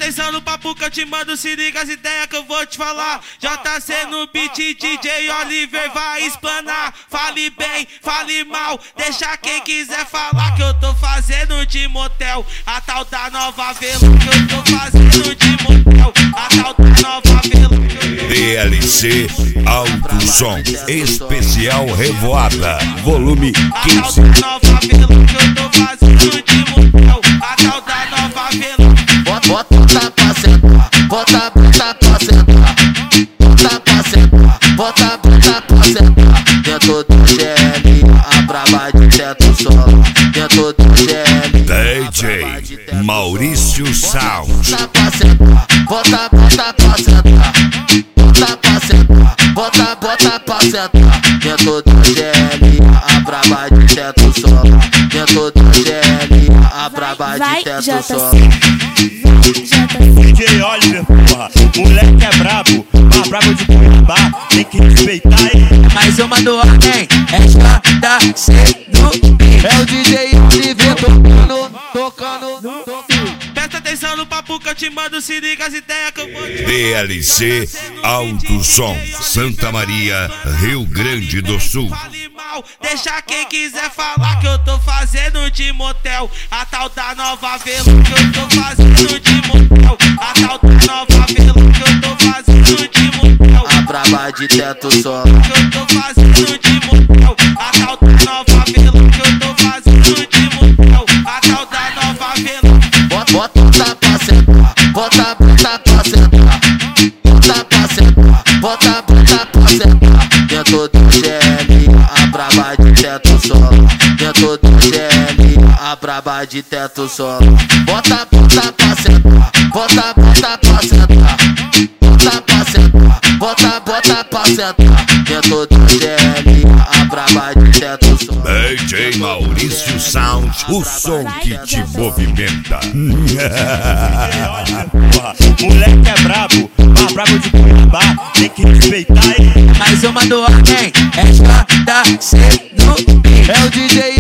atenção no papo que eu te mando, se liga as ideias que eu vou te falar. JC no beat, DJ Oliver vai explanar. Fale bem, fale mal, deixa quem quiser falar que eu tô fazendo de motel a tal da Nova Velo, que eu tô fazendo de motel a tal da Nova Velo. DLC Alto Som Especial Revoada Volume 15. A tal da Nova Velo, que eu tô fazendo de motel a tal da Nova Velo. Bota pra sentar, bota pra sentar, bota pra sentar, bota pra sentar. Dentro do GL, a braba de teto solo. Dentro do GL, DJ Maurício Sound. bota pra sentar, bota pra sentar, bota pra sentar, bota pra sentar. Dentro do GL, a braba de teto solo. Dentro do GL, a braba de teto solo. DJ Oliver, porra, moleque é brabo, mas brabo de Cuiabá, tem que respeitar ele. Mais uma do ordem, é JC no beat. É o DJ Oliver tocando. Presta atenção no papo que eu te mando, se liga as ideias que eu vou te falar. DLC Alto Som Santa Maria, Rio Grande do Sul. Fale mal, deixa quem quiser falar que eu tô fazendo de motel a tal da Nova Velo, que eu tô fazendo de motel a tal da Nova Velo, que eu tô fazendo de motel A braba de teto solo. que eu tô fazendo de motel a tal da Nova Velo, que eu tô fazendo de motel a tal da Nova Velo. Bota pra sentar, bota pra sentar, bota pra sentar, bota pra sentar. Dentro do GL, a braba de teto solo. Dentro do GL, a braba de teto solo. Bota pra sentar, bota pra sentar, bota pra sentar, bota pra sentar. Dentro do GL, a braba de teto solo. DJ Maurício Sound, o som que te movimenta. Porra, moleque é brabo, mas brabo de Cuiabá, tem que respeitar ele. Mais uma do ordem, é JC no beat. É o DJ